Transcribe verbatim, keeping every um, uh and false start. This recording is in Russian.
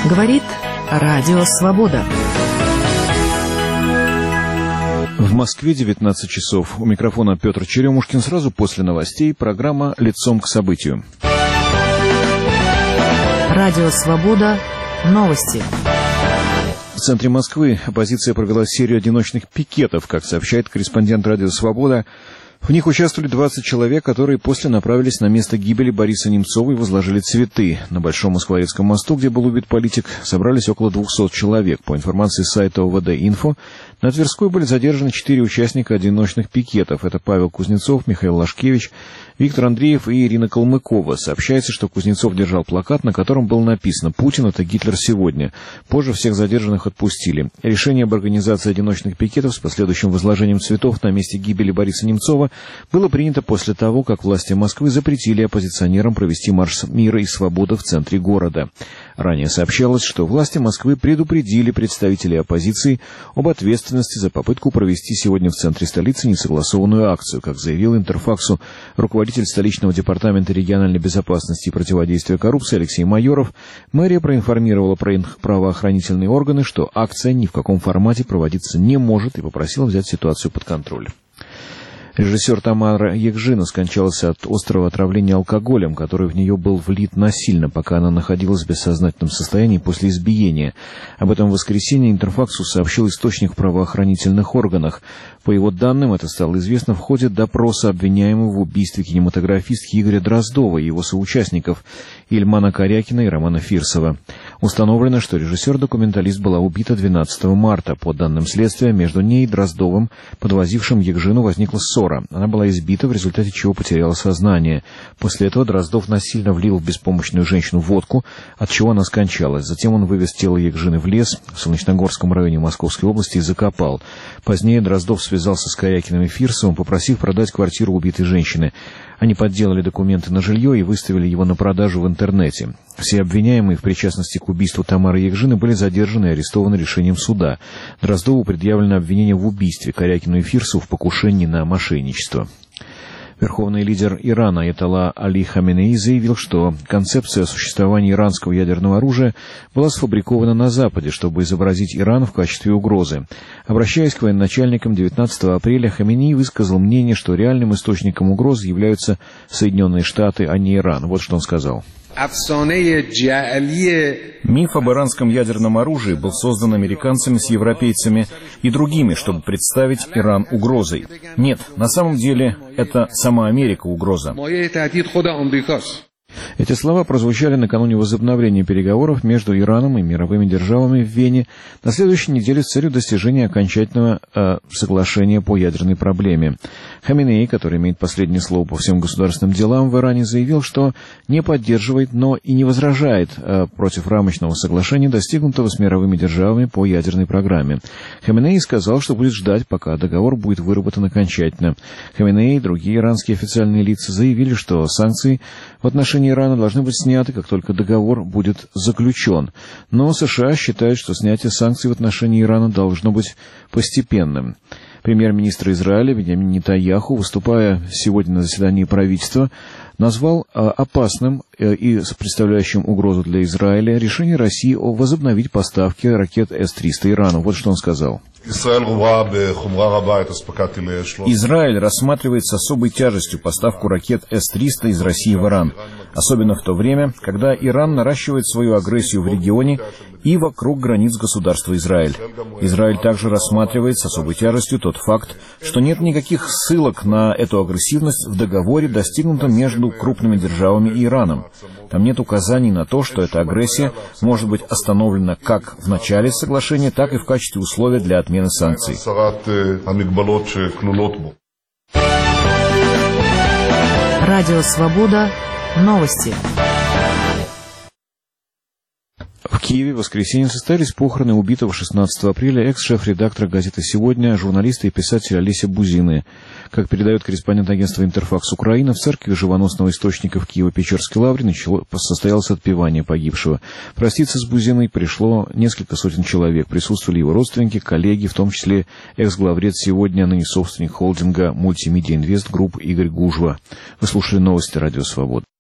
Говорит Радио Свобода. В Москве девятнадцать часов. У микрофона Петр Черемушкин. Сразу после новостей программа «Лицом к событию». Радио Свобода. Новости. В центре Москвы оппозиция провела серию одиночных пикетов, как сообщает корреспондент Радио Свобода. В них участвовали двадцать человек, которые после направились на место гибели Бориса Немцова и возложили цветы. На Большом Москворецком мосту, где был убит политик, собрались около двухсот человек. По информации сайта О В Д-Инфо, на Тверской были задержаны четыре участника одиночных пикетов. Это Павел Кузнецов, Михаил Лашкевич, Виктор Андреев и Ирина Калмыкова. Сообщается, что Кузнецов держал плакат, на котором было написано «Путин – это Гитлер сегодня». Позже всех задержанных отпустили. Решение об организации одиночных пикетов с последующим возложением цветов на месте гибели Бориса Немцова было принято после того, как власти Москвы запретили оппозиционерам провести марш мира и свободы в центре города. Ранее сообщалось, что власти Москвы предупредили представителей оппозиции об ответственности за попытку провести сегодня в центре столицы несогласованную акцию. Как заявил Интерфаксу руководитель столичного департамента региональной безопасности и противодействия коррупции Алексей Майоров, мэрия проинформировала правоохранительные органы, что акция ни в каком формате проводиться не может, и попросила взять ситуацию под контроль. Режиссер Тамара Егжина скончалась от острого отравления алкоголем, который в нее был влит насильно, пока она находилась в бессознательном состоянии после избиения. Об этом в воскресенье Интерфаксу сообщил источник в правоохранительных органах. По его данным, это стало известно в ходе допроса обвиняемого в убийстве кинематографистки Игоря Дроздова и его соучастников Ильмана Корякина и Романа Фирсова. Установлено, что режиссер-документалист была убита двенадцатого марта. По данным следствия, между ней и Дроздовым, подвозившим Егжину, возникла ссора. Она была избита, в результате чего потеряла сознание. После этого Дроздов насильно влил в беспомощную женщину водку, от чего она скончалась. Затем он вывез тело Егжины в лес в Солнечногорском районе Московской области и закопал. Позднее Дроздов связался с Корякиным и Фирсовым, попросив продать квартиру убитой женщины. Они подделали документы на жилье и выставили его на продажу в интернете. Все обвиняемые в причастности к убийству Тамары Егжины были задержаны и арестованы решением суда. Дроздову предъявлено обвинение в убийстве, Корякину и Фирсову в покушении на мошенничество. Верховный лидер Ирана Аятолла Али Хаменеи заявил, что концепция существования иранского ядерного оружия была сфабрикована на Западе, чтобы изобразить Иран в качестве угрозы. Обращаясь к военачальникам девятнадцатого апреля, Хаменеи высказал мнение, что реальным источником угрозы являются Соединенные Штаты, а не Иран. Вот что он сказал. Миф об иранском ядерном оружии был создан американцами с европейцами и другими, чтобы представить Иран угрозой. Нет, на самом деле это сама Америка угроза. Эти слова прозвучали накануне возобновления переговоров между Ираном и мировыми державами в Вене на следующей неделе с целью достижения окончательного э, соглашения по ядерной проблеме. Хаменеи, который имеет последнее слово по всем государственным делам в Иране, заявил, что не поддерживает, но и не возражает э, против рамочного соглашения, достигнутого с мировыми державами по ядерной программе. Хаменеи сказал, что будет ждать, пока договор будет выработан окончательно. Хаменеи и другие иранские официальные лица заявили, что санкции в отношении Ирана должны быть сняты, как только договор будет заключен. Но США считают, что снятие санкций в отношении Ирана должно быть постепенным. Премьер-министр Израиля Биньямин Нетаньяху, выступая сегодня на заседании правительства, назвал опасным и представляющим угрозу для Израиля решение России возобновить поставки ракет Эс триста Ирану. Вот что он сказал. Израиль рассматривает с особой тяжестью поставку ракет Эс триста из России в Иран, особенно в то время, когда Иран наращивает свою агрессию в регионе и вокруг границ государства Израиль. Израиль также рассматривает с особой тяжестью тот факт, что нет никаких ссылок на эту агрессивность в договоре, достигнутом между крупными державами и Ираном. Там нет указаний на то, что эта агрессия может быть остановлена как в начале соглашения, так и в качестве условия для отмены санкций. Радио Свобода. Новости. В Киеве в воскресенье состоялись похороны убитого шестнадцатого апреля экс-шеф-редактора газеты «Сегодня», журналиста и писателя Олеся Бузины. Как передает корреспондент агентства «Интерфакс Украина», в церкви живоносного источника в Киево-Печерской лавре начало, состоялось отпевание погибшего. Проститься с Бузиной пришло несколько сотен человек. Присутствовали его родственники, коллеги, в том числе экс-главред «Сегодня», ныне собственник холдинга «Мультимедиа Инвест Групп» Игорь Гужва. Вы слушали новости «Радио Свобода».